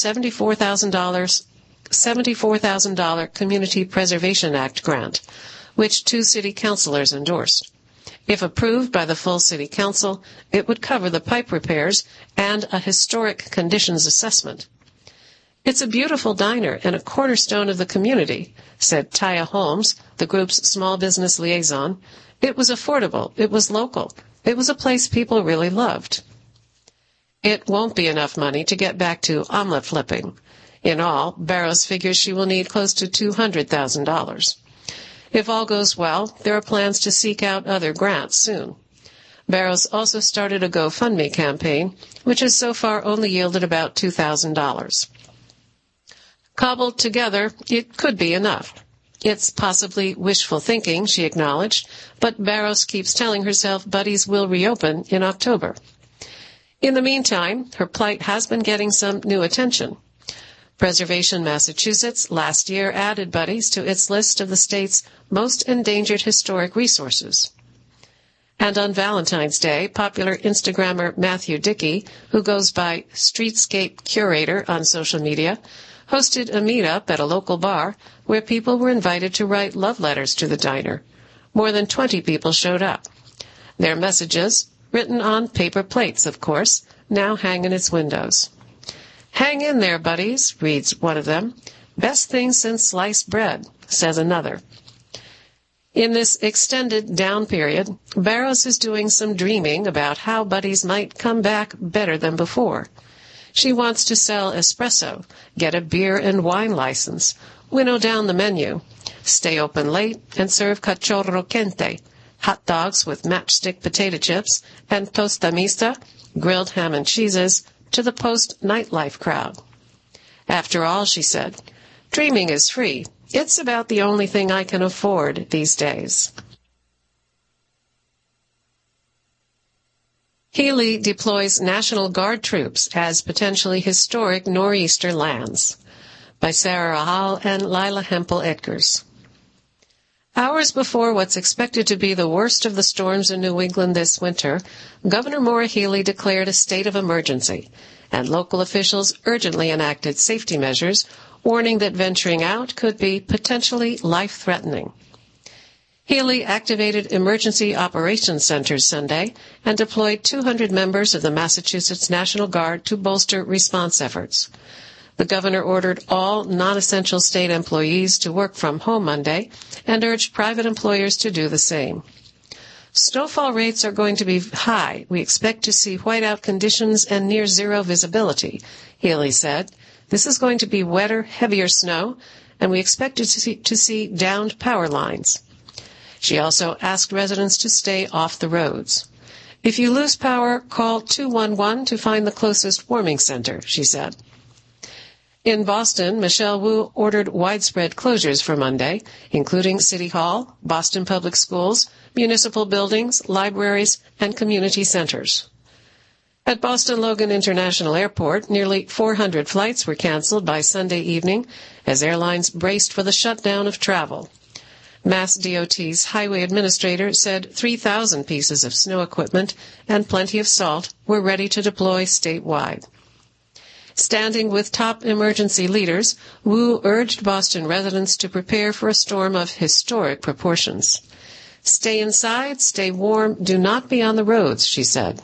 $74,000 Community Preservation Act grant, which 2 city councilors endorsed. If approved by the full city council, it would cover the pipe repairs and a historic conditions assessment. "It's a beautiful diner and a cornerstone of the community," said Taya Holmes, the group's small business liaison. "It was affordable. It was local. It was a place people really loved." It won't be enough money to get back to omelet flipping. In all, Barrows figures she will need close to $200,000. If all goes well, there are plans to seek out other grants soon. Barrows also started a GoFundMe campaign, which has so far only yielded about $2,000. Cobbled together, it could be enough. It's possibly wishful thinking, she acknowledged, but Barrows keeps telling herself Buddy's will reopen in October. In the meantime, her plight has been getting some new attention. Preservation Massachusetts last year added Buddy's to its list of the state's most endangered historic resources. And on Valentine's Day, popular Instagrammer Matthew Dickey, who goes by Streetscape Curator on social media, hosted a meetup at a local bar where people were invited to write love letters to the diner. More than 20 people showed up. Their messages, written on paper plates, of course, now hang in its windows. "Hang in there, buddies," reads one of them. "Best thing since sliced bread," says another. In this extended down period, Barrows is doing some dreaming about how Buddies might come back better than before. She wants to sell espresso, get a beer and wine license, winnow down the menu, stay open late, and serve cachorro quente, hot dogs with matchstick potato chips, and tosta mista, grilled ham and cheeses, to the post-nightlife crowd. "After all," she said, "dreaming is free. It's about the only thing I can afford these days." Healy deploys National Guard troops as potentially historic nor'easter lands. By Sarah Rahal and Lila Hempel-Edgars. Hours before what's expected to be the worst of the storms in New England this winter, Governor Maura Healey declared a state of emergency, and local officials urgently enacted safety measures, warning that venturing out could be potentially life-threatening. Healey activated emergency operations centers Sunday and deployed 200 members of the Massachusetts National Guard to bolster response efforts. The governor ordered all non-essential state employees to work from home Monday and urged private employers to do the same. "Snowfall rates are going to be high. We expect to see whiteout conditions and near zero visibility," Healey said. "This is going to be wetter, heavier snow, and we expect to see downed power lines." She also asked residents to stay off the roads. "If you lose power, call 211 to find the closest warming center," she said. In Boston, Michelle Wu ordered widespread closures for Monday, including City Hall, Boston Public Schools, municipal buildings, libraries, and community centers. At Boston Logan International Airport, nearly 400 flights were canceled by Sunday evening as airlines braced for the shutdown of travel. Mass DOT's highway administrator said 3,000 pieces of snow equipment and plenty of salt were ready to deploy statewide. Standing with top emergency leaders, Wu urged Boston residents to prepare for a storm of historic proportions. "Stay inside, stay warm, do not be on the roads," she said.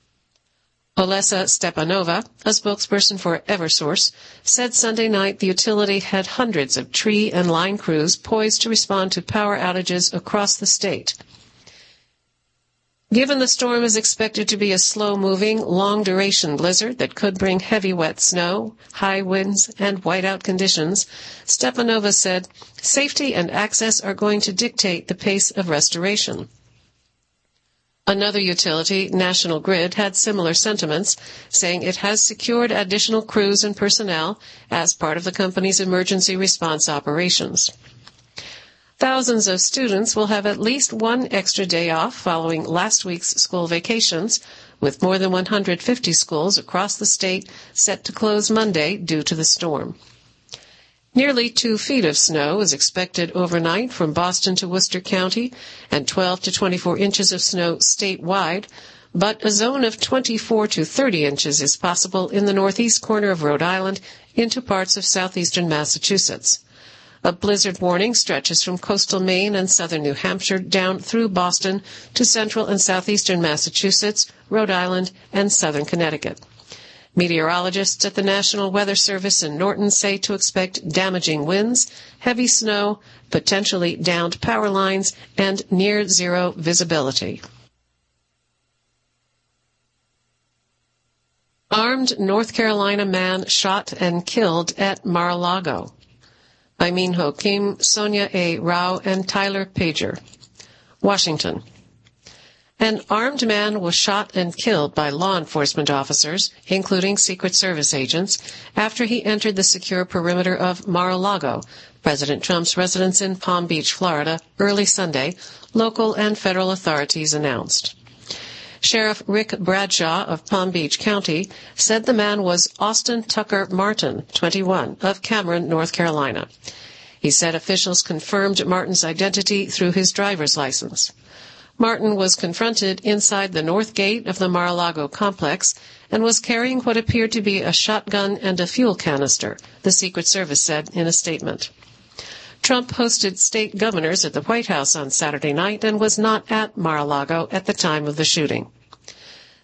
Olesa Stepanova, a spokesperson for Eversource, said Sunday night the utility had hundreds of tree and line crews poised to respond to power outages across the state. Given the storm is expected to be a slow-moving, long-duration blizzard that could bring heavy wet snow, high winds, and whiteout conditions, Stepanova said safety and access are going to dictate the pace of restoration. Another utility, National Grid, had similar sentiments, saying it has secured additional crews and personnel as part of the company's emergency response operations. Thousands of students will have at least one extra day off following last week's school vacations, with more than 150 schools across the state set to close Monday due to the storm. Nearly 2 feet of snow is expected overnight from Boston to Worcester County and 12 to 24 inches of snow statewide, but a zone of 24 to 30 inches is possible in the northeast corner of Rhode Island into parts of southeastern Massachusetts. A blizzard warning stretches from coastal Maine and southern New Hampshire down through Boston to central and southeastern Massachusetts, Rhode Island, and southern Connecticut. Meteorologists at the National Weather Service in Norton say to expect damaging winds, heavy snow, potentially downed power lines, and near zero visibility. Armed North Carolina man shot and killed at Mar-a-Lago. By Minho Kim, Sonia A. Rao, and Tyler Pager. Washington. An armed man was shot and killed by law enforcement officers, including Secret Service agents, after he entered the secure perimeter of Mar-a-Lago, President Trump's residence in Palm Beach, Florida, early Sunday, local and federal authorities announced. Sheriff Rick Bradshaw of Palm Beach County said the man was Austin Tucker Martin, 21, of Cameron, North Carolina. He said officials confirmed Martin's identity through his driver's license. Martin was confronted inside the north gate of the Mar-a-Lago complex and was carrying what appeared to be a shotgun and a fuel canister, the Secret Service said in a statement. Trump hosted state governors at the White House on Saturday night and was not at Mar-a-Lago at the time of the shooting.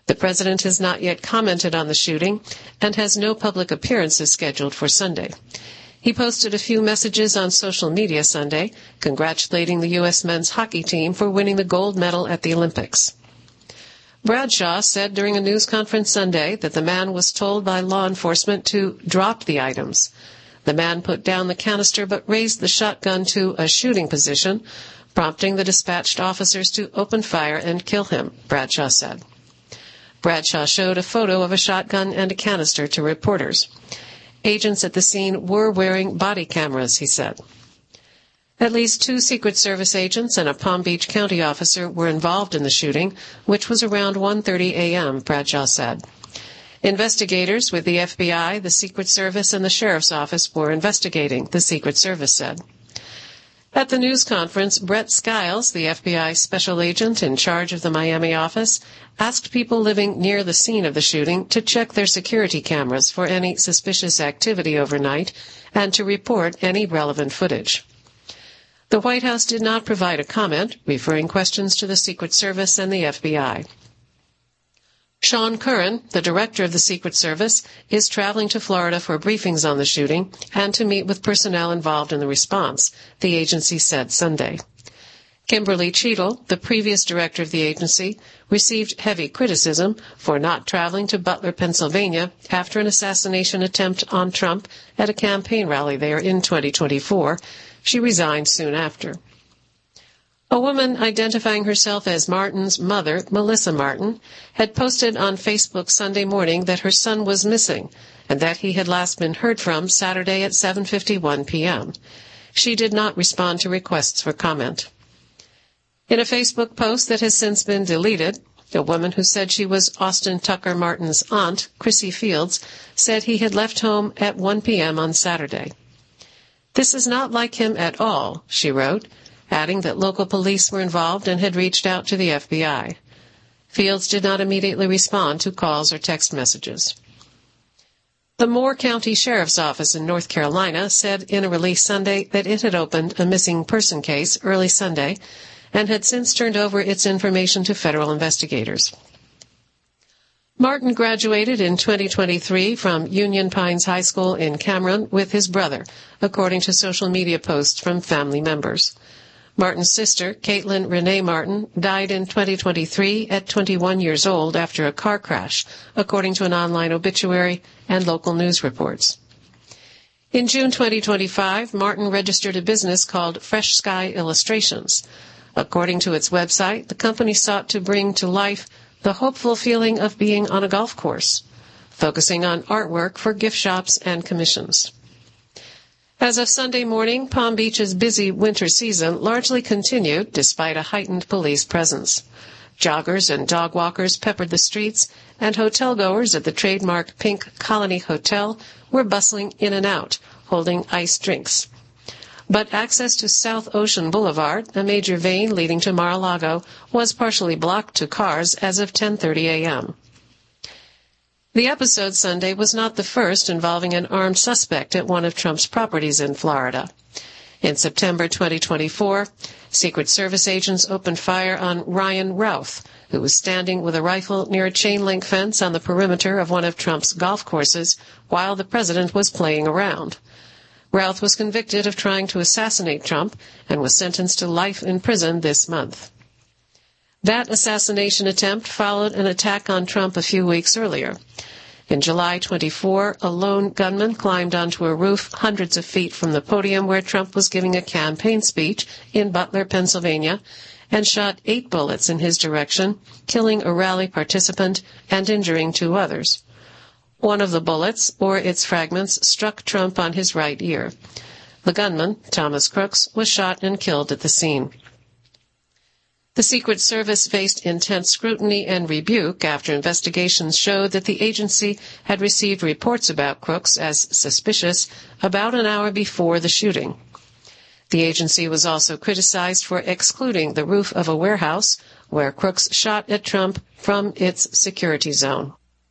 The president has not yet commented on the shooting and has no public appearances scheduled for Sunday. He posted a few messages on social media Sunday, congratulating the U.S. men's hockey team for winning the gold medal at the Olympics. Bradshaw said during a news conference Sunday that the man was told by law enforcement to drop the items. The man put down the canister but raised the shotgun to a shooting position, prompting the dispatched officers to open fire and kill him, Bradshaw said. Bradshaw showed a photo of a shotgun and a canister to reporters. Agents at the scene were wearing body cameras, he said. At least 2 Secret Service agents and a Palm Beach County officer were involved in the shooting, which was around 1:30 a.m., Bradshaw said. Investigators with the FBI, the Secret Service, and the Sheriff's Office were investigating, the Secret Service said. At the news conference, Brett Skiles, the FBI special agent in charge of the Miami office, asked people living near the scene of the shooting to check their security cameras for any suspicious activity overnight and to report any relevant footage. The White House did not provide a comment, referring questions to the Secret Service and the FBI. Sean Curran, the director of the Secret Service, is traveling to Florida for briefings on the shooting and to meet with personnel involved in the response, the agency said Sunday. Kimberly Cheadle, the previous director of the agency, received heavy criticism for not traveling to Butler, Pennsylvania after an assassination attempt on Trump at a campaign rally there in 2024. She resigned soon after. A woman identifying herself as Martin's mother, Melissa Martin, had posted on Facebook Sunday morning that her son was missing and that he had last been heard from Saturday at 7:51 p.m. She did not respond to requests for comment. In a Facebook post that has since been deleted, a woman who said she was Austin Tucker Martin's aunt, Chrissy Fields, said he had left home at 1 p.m. on Saturday. "This is not like him at all," she wrote, adding that local police were involved and had reached out to the FBI. Fields did not immediately respond to calls or text messages. The Moore County Sheriff's Office in North Carolina said in a release Sunday that it had opened a missing person case early Sunday and had since turned over its information to federal investigators. Martin graduated in 2023 from Union Pines High School in Cameron with his brother, according to social media posts from family members. Martin's sister, Caitlin Renee Martin, died in 2023 at 21 years old after a car crash, according to an online obituary and local news reports. In June 2025, Martin registered a business called Fresh Sky Illustrations. According to its website, the company sought to bring to life the hopeful feeling of being on a golf course, focusing on artwork for gift shops and commissions. As of Sunday morning, Palm Beach's busy winter season largely continued despite a heightened police presence. Joggers and dog walkers peppered the streets, and hotel-goers at the trademark Pink Colony Hotel were bustling in and out, holding iced drinks. But access to South Ocean Boulevard, a major vein leading to Mar-a-Lago, was partially blocked to cars as of 10:30 a.m. The episode Sunday was not the first involving an armed suspect at one of Trump's properties in Florida. In September 2024, Secret Service agents opened fire on Ryan Routh, who was standing with a rifle near a chain-link fence on the perimeter of one of Trump's golf courses while the president was playing around. Routh was convicted of trying to assassinate Trump and was sentenced to life in prison this month. That assassination attempt followed an attack on Trump a few weeks earlier. In July 24, a lone gunman climbed onto a roof hundreds of feet from the podium where Trump was giving a campaign speech in Butler, Pennsylvania, and shot 8 bullets in his direction, killing a rally participant and injuring 2 others. One of the bullets, or its fragments, struck Trump on his right ear. The gunman, Thomas Crooks, was shot and killed at the scene. The Secret Service faced intense scrutiny and rebuke after investigations showed that the agency had received reports about Crooks as suspicious about an hour before the shooting. The agency was also criticized for excluding the roof of a warehouse where Crooks shot at Trump from its security zone.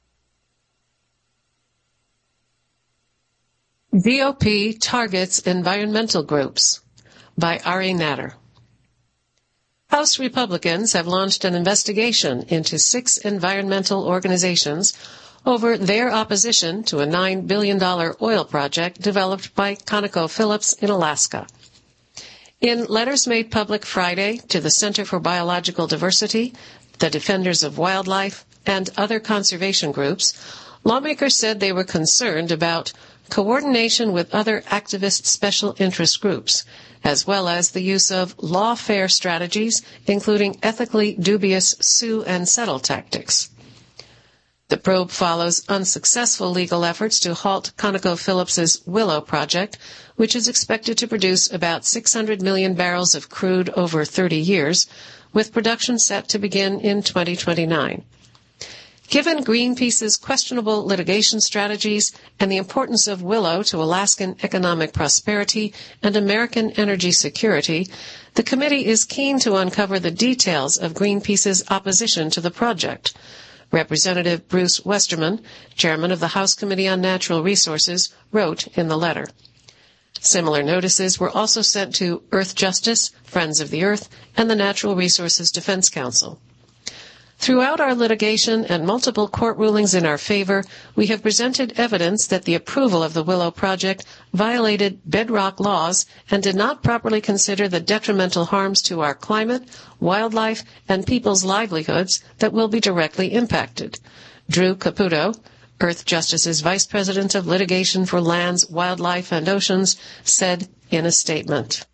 GOP targets environmental groups by Ari Natter. House Republicans have launched an investigation into 6 environmental organizations over their opposition to a $9 billion oil project developed by ConocoPhillips in Alaska. In letters made public Friday to the Center for Biological Diversity, the Defenders of Wildlife, and other conservation groups, lawmakers said they were concerned about coordination with other activist special interest groups, as well as the use of lawfare strategies, including ethically dubious sue and settle tactics. The probe follows unsuccessful legal efforts to halt ConocoPhillips's Willow project, which is expected to produce about 600 million barrels of crude over 30 years, with production set to begin in 2029. Given Greenpeace's questionable litigation strategies and the importance of Willow to Alaskan economic prosperity and American energy security, the committee is keen to uncover the details of Greenpeace's opposition to the project. Representative Bruce Westerman, chairman of the House Committee on Natural Resources, wrote in the letter. Similar notices were also sent to Earth Justice, Friends of the Earth, and the Natural Resources Defense Council. Throughout our litigation and multiple court rulings in our favor, we have presented evidence that the approval of the Willow project violated bedrock laws and did not properly consider the detrimental harms to our climate, wildlife, and people's livelihoods that will be directly impacted. Drew Caputo, Earth Justice's Vice President of Litigation for Lands, Wildlife, and Oceans, said in a statement.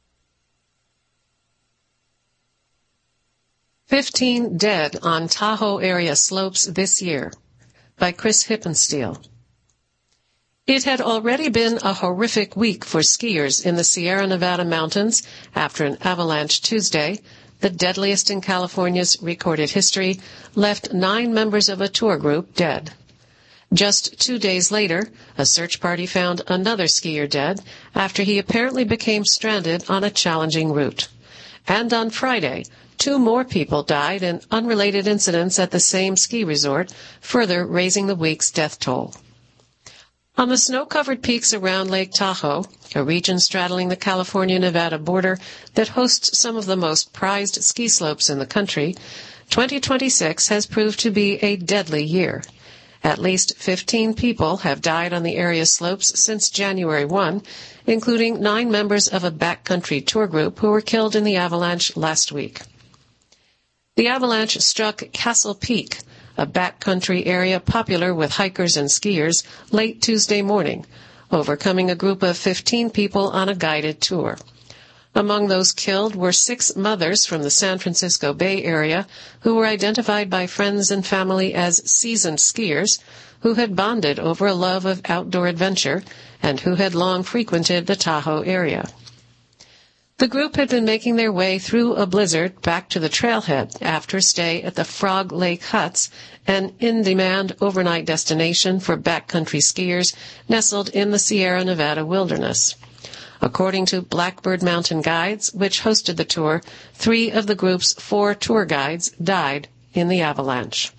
15 dead on Tahoe area slopes this year, by Chris Hippensteel. It had already been a horrific week for skiers in the Sierra Nevada mountains after an avalanche Tuesday, the deadliest in California's recorded history, left 9 members of a tour group dead. Just 2 days later, a search party found another skier dead after he apparently became stranded on a challenging route. And on Friday, 2 more people died in unrelated incidents at the same ski resort, further raising the week's death toll. On the snow-covered peaks around Lake Tahoe, a region straddling the California-Nevada border that hosts some of the most prized ski slopes in the country, 2026 has proved to be a deadly year. At least 15 people have died on the area's slopes since January 1, including 9 members of a backcountry tour group who were killed in the avalanche last week. The avalanche struck Castle Peak, a backcountry area popular with hikers and skiers, late Tuesday morning, overcoming a group of 15 people on a guided tour. Among those killed were 6 mothers from the San Francisco Bay Area who were identified by friends and family as seasoned skiers who had bonded over a love of outdoor adventure and who had long frequented the Tahoe area. The group had been making their way through a blizzard back to the trailhead after a stay at the Frog Lake Huts, an in-demand overnight destination for backcountry skiers nestled in the Sierra Nevada wilderness. According to Blackbird Mountain Guides, which hosted the tour, 3 of the group's 4 tour guides died in the avalanche.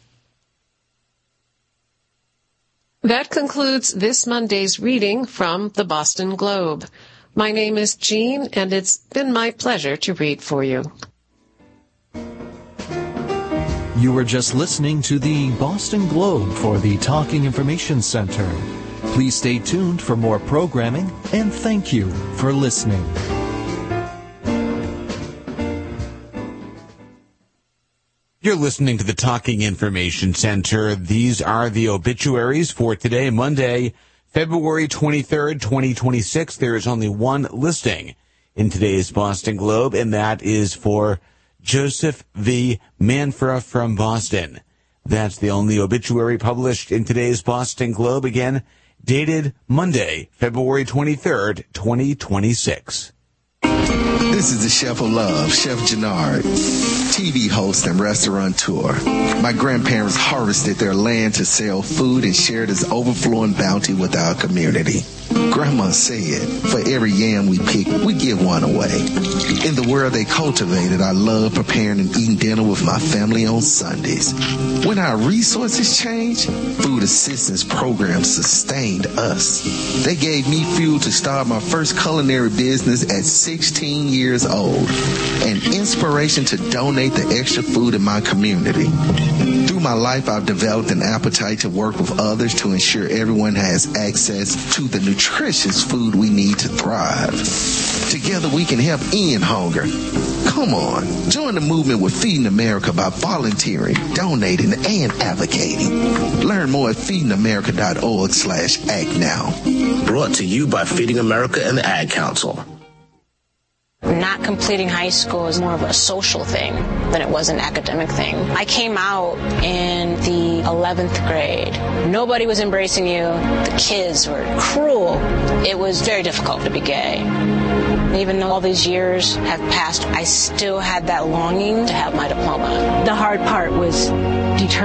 That concludes this Monday's reading from the Boston Globe. My name is Jean, and it's been my pleasure to read for you. You were just listening to the Boston Globe for the Talking Information Center. Please stay tuned for more programming, and thank you for listening. You're listening to the Talking Information Center. These are the obituaries for today, Monday, February 23rd, 2026. There is only one listing in today's Boston Globe, and that is for Joseph V. Manfra from Boston. That's the only obituary published in today's Boston Globe, again, dated Monday, February 23rd, 2026. This is the Chef of Love, Chef Gennard, TV host and restaurateur. My grandparents harvested their land to sell food and shared its overflowing bounty with our community. Grandma said, for every yam we pick, we give one away. In the world they cultivated, I love preparing and eating dinner with my family on Sundays. When our resources changed, food assistance programs sustained us. They gave me fuel to start my first culinary business at 16 years old, and inspiration to donate the extra food in my community. Through my life, I've developed an appetite to work with others to ensure everyone has access to the nutritious food we need to thrive. Together we can help end hunger. Come on, join the movement with Feeding America by volunteering, donating, and advocating. Learn more at feedingamerica.org/act now. Brought to you by Feeding America and the Ad Council. Not completing high school is more of a social thing than it was an academic thing. I came out in the 11th grade. Nobody was embracing you. The kids were cruel. It was very difficult to be gay. Even though all these years have passed, I still had that longing to have my diploma. The hard part was determining